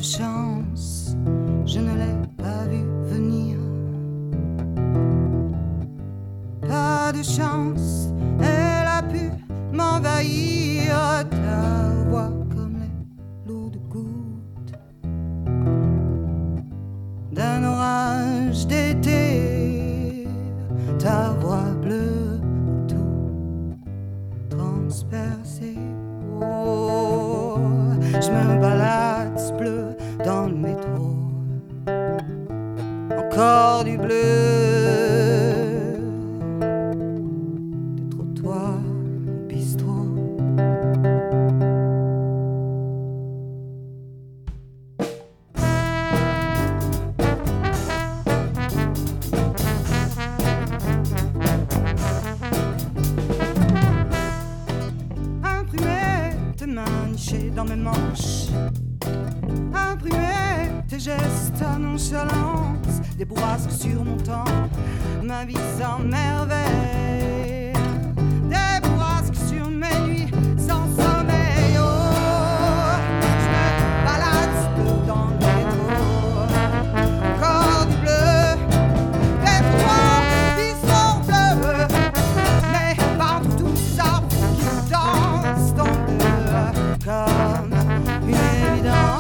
chance, je ne l'ai pas vu venir. Pas de chance, elle a pu m'envahir. Ta voix comme les lourdes gouttes d'un orage d'été. Ta voix bleue tout transpercée. Oh, je me balade bleu dans le métro. Encore du bleu. Des trottoirs, bistrot. Imprimer tes mains nichées dans mes manches. Imprimer tes gestes à nonchalance. Des bourrasques surmontant ma vie sans merveille. Des bourrasques sur mes nuits sans sommeil. Oh, je me balade bleu dans le métro. Encore du bleu. Des trottoirs qui sont bleus. Mais partout tous arbres qui dansent en bleu. Comme une évidence.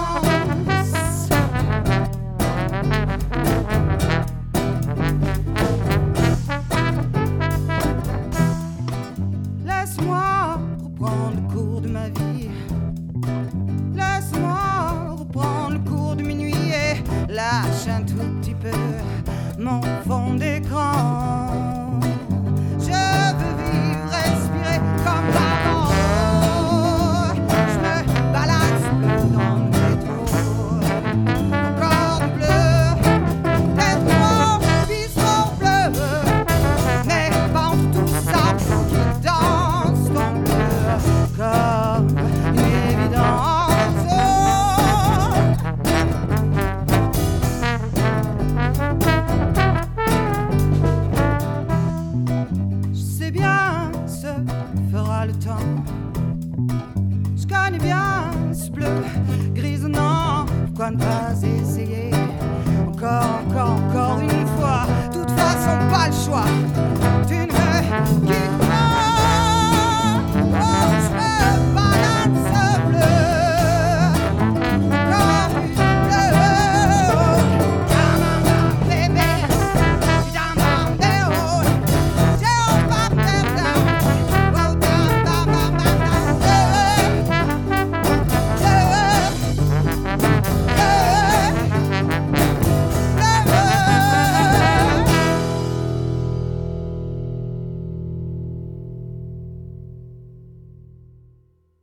Laisse-moi reprendre le cours de ma vie. Laisse-moi reprendre le cours de minuit et lâche un tout petit peu mon fond d'écran.